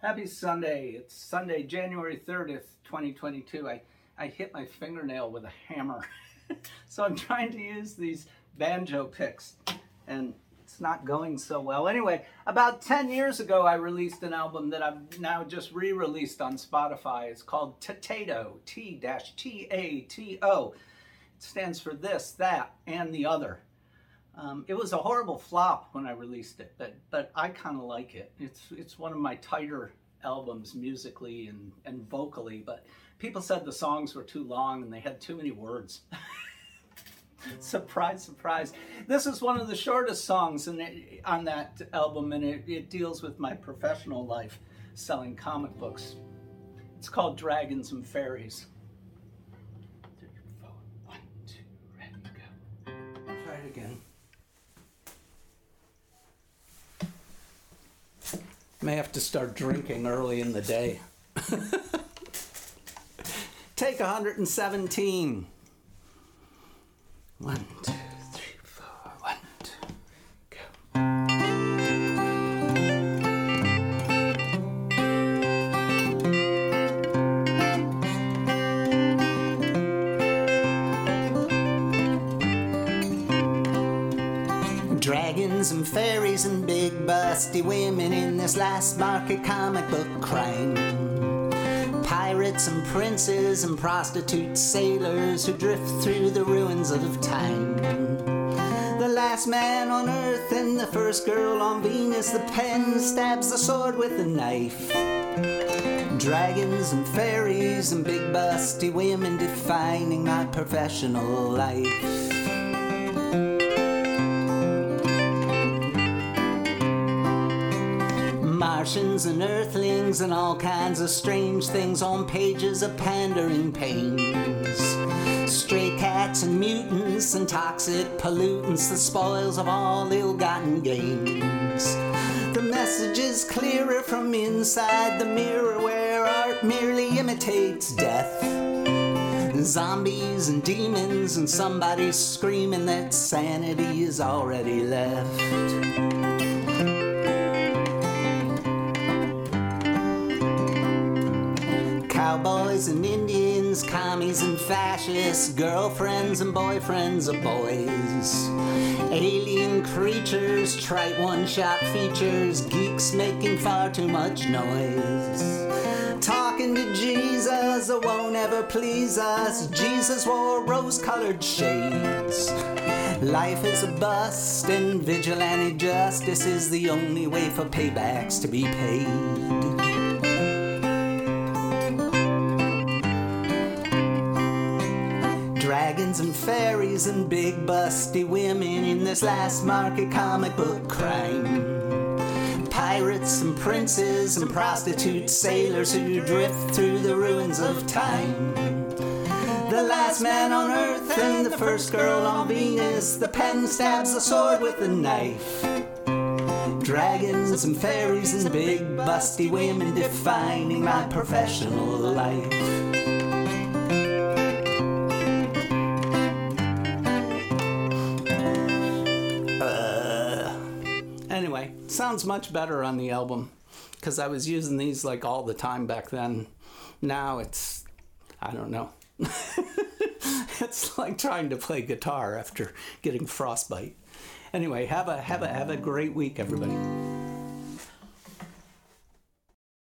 Happy Sunday. It's Sunday, January 30th, 2022. I hit my fingernail with a hammer. So I'm trying to use these banjo picks and it's not going so well. Anyway, about 10 years ago, I released an album that I've now just re-released on Spotify. It's called Tatato, T-T-A-T-O. It stands for this, that, and the other. It was a horrible flop when I released it, but I kind of like it. It's one of my tighter albums musically and vocally, but people said the songs were too long and they had too many words. Surprise, surprise. This is one of the shortest songs on that album, and it deals with my professional life selling comic books. It's called Dragons and Fairies. 3, 4, 1, 2, ready, go. I'll try it again. May have to start drinking early in the day. Take 117. 1, 2, 3, 4, 1, 2, go. Dragons and fairies and big busty women in this last market comic book crime. Pirates and princes and prostitute sailors who drift through the ruins of time. The last man on Earth and the first girl on Venus, the pen stabs the sword with a knife. Dragons and fairies and big busty women defining my professional life. Martians and earthlings and all kinds of strange things on pages of pandering pains. Stray cats and mutants and toxic pollutants, the spoils of all ill-gotten gains. The message is clearer from inside the mirror where art merely imitates death. Zombies and demons and somebody screaming that sanity is already left. Cowboys and Indians, commies and fascists, girlfriends and boyfriends of boys. Alien creatures, trite one-shot features, geeks making far too much noise. Talking to Jesus won't ever please us. Jesus wore rose-colored shades. Life is a bust and vigilante justice is the only way for paybacks to be paid. Dragons and fairies and big busty women in this last market comic book crime. Pirates and princes and prostitute sailors who drift through the ruins of time. The last man on Earth and the first girl on Venus, the pen stabs the sword with a knife. Dragons and fairies and big busty women defining my professional life. Anyway, sounds much better on the album because I was using these like all the time back then. Now it's, I don't know. It's like trying to play guitar after getting frostbite. Anyway, have a great week, everybody.